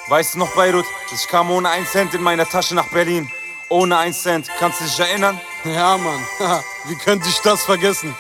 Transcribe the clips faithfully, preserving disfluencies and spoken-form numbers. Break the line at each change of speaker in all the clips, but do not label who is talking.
Weißt du noch, Beirut, ich kam ohne einen Cent in meiner Tasche nach Berlin. Ohne einen Cent. Kannst du dich erinnern?
Ja, Mann. Wie könnte ich das vergessen?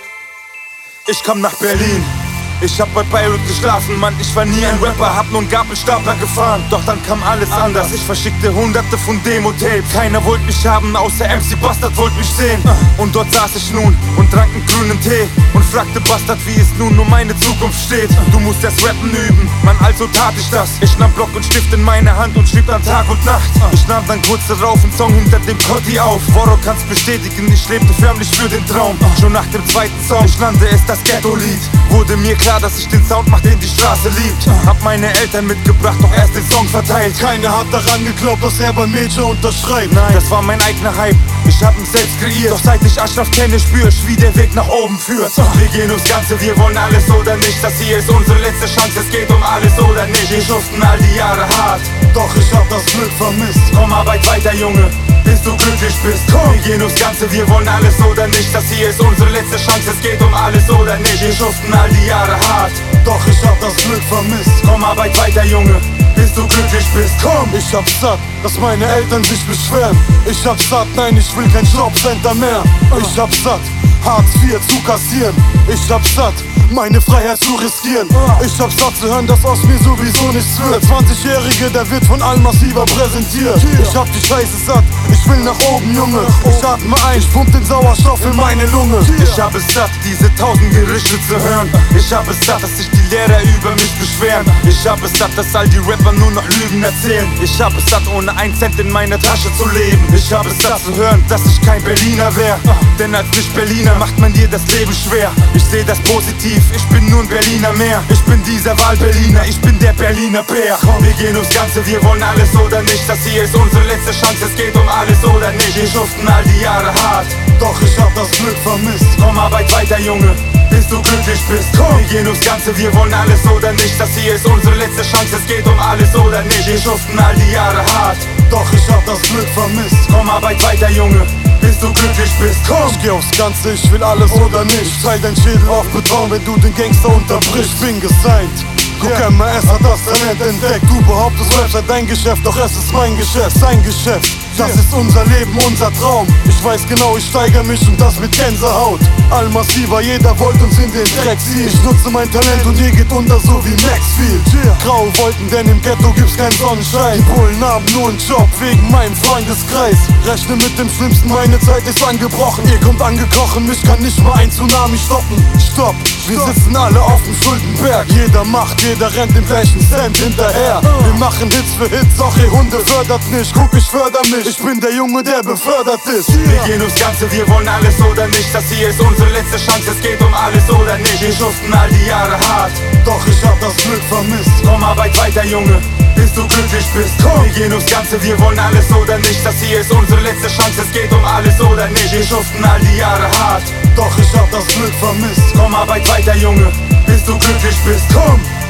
Ich kam nach Berlin. Ich hab bei Beirut geschlafen, Mann, ich war nie ein Rapper, hab nur einen Gabelstapler gefahren. Doch dann kam alles anders, ich verschickte hunderte von Demo-Tapes. Keiner wollte mich haben, außer M C Bastard wollte mich sehen. Und dort saß ich nun und trank einen grünen Tee und fragte Bastard, wie es nun um meine Zukunft steht. Du musst erst rappen üben, Mann, also tat ich das. Ich nahm Block und Stift in meine Hand und schrieb dann Tag und Nacht. Ich nahm dann kurz darauf einen Song hinter dem Kotti auf. Woro kann's bestätigen, ich lebte förmlich für den Traum. Schon nach dem zweiten Song, ich nannte es das Ghetto-Lied. Wurde mir klar, dass ich den Sound mach, den die Straße liebt. Hab meine Eltern mitgebracht, doch erst den Song verteilt.
Keiner hat daran geglaubt, dass er bei Major unterschreibt.
Nein, das war mein eigener Hype, ich hab ihn selbst kreiert. Doch seit ich Ashraf kenne, spür ich, wie der Weg nach oben führt. Wir gehen ums Ganze, wir wollen alles oder nicht. Das hier ist unsere letzte Chance, es geht um alles oder nicht. Wir schuften all die Jahre hart,
doch ich hab das Glück vermisst.
Komm, arbeit weiter, Junge, bis du glücklich bist. Komm, wir gehen ums Ganze, wir wollen alles oder nicht. Das hier ist unsere letzte Chance, es geht um alles oder nicht. Wir schuften all die Jahre hart,
doch ich hab das Glück vermisst.
Komm, arbeit weiter, Junge, bis du glücklich bist. Komm,
ich hab satt, dass meine Eltern sich beschweren. Ich hab satt, nein, ich will kein Jobcenter mehr. Ich hab satt, Hartz vier zu kassieren. Ich hab satt, meine Freiheit zu riskieren. Ich hab satt zu hören, dass aus mir sowieso nichts wird. Der zwanzigjährige, der wird von allem massiver präsentiert. Ich hab die Scheiße satt, ich will nach oben, Junge. Ich atme ein, ich pump den Sauerstoff in meine Lunge.
Ich hab es satt, diese tausend Gerichte zu hören. Ich hab es satt, dass sich die Lehrer über mich beschweren. Ich hab es satt, dass all die Rapper nur noch Lügen erzählen. Ich hab es satt, ohne einen Cent in meiner Tasche zu leben. Ich hab es satt zu hören, dass ich kein Berliner wär. Denn als Nicht-Berliner macht man dir das Leben schwer. Ich seh das positiv, ich bin nur ein Berliner mehr. Ich bin dieser Wahl-Berliner, ich bin der Berliner Bär. Komm, wir gehen ums Ganze, wir wollen alles oder nicht. Das hier ist unsere letzte Chance, es geht um alles oder nicht. Wir schuften all die Jahre hart,
doch ich hab das Glück vermisst.
Komm, arbeit weiter, Junge, bis du glücklich bist. Komm, wir gehen ums Ganze, wir wollen alles oder nicht. Das hier ist unsere letzte Chance, es geht um alles oder nicht. Wir schuften all die Jahre hart,
doch ich hab das Glück vermisst.
Komm, arbeit weiter, Junge, bis du glücklich bist. Komm,
ich geh aufs Ganze, ich will alles oder nicht. Ich teil dein Schädel auf Beton, wenn du den Gangster unterbrichst. Bin gesigned, guck, yeah. M S hat das Talent entdeckt. Du behauptest, Rap sei dein Geschäft, doch es ist mein Geschäft, sein Geschäft. Das ist unser Leben, unser Traum. Ich weiß genau, ich steigere mich und das mit Gänsehaut. Allmassiver, jeder wollte uns in den Dreck ziehen. Ich nutze mein Talent und ihr geht unter so wie Maxfield. Graue Wolken, denn im Ghetto gibt's keinen Sonnenschein. Die Bullen haben nur einen Job wegen meinem Freundeskreis. Rechne mit dem Schlimmsten, meine Zeit ist angebrochen. Ihr kommt angekrochen, mich kann nicht mal ein Tsunami stoppen. Stopp, wir sitzen alle auf dem Schuldenberg. Jeder macht, jeder rennt dem gleichen Cent hinterher. Wir machen Hits für Hits, auch ihr Hunde fördert nicht. Guck, ich förder mich, ich bin der Junge, der befördert ist.
Wir gehen ums Ganze, wir wollen alles oder nicht. Das hier ist unsere letzte Chance, es geht um alles oder nicht. Wir schuften all die Jahre hart,
doch ich hab das Glück vermisst.
Komm, arbeit weiter, Junge, bis du glücklich bist. Komm, wir gehen ums Ganze, wir wollen alles oder nicht. Das hier ist unsere letzte Chance, es geht um alles oder nicht. Wir schuften all die Jahre hart,
doch ich hab das Glück vermisst.
Komm, arbeit weiter, Junge, bis du glücklich bist. Komm.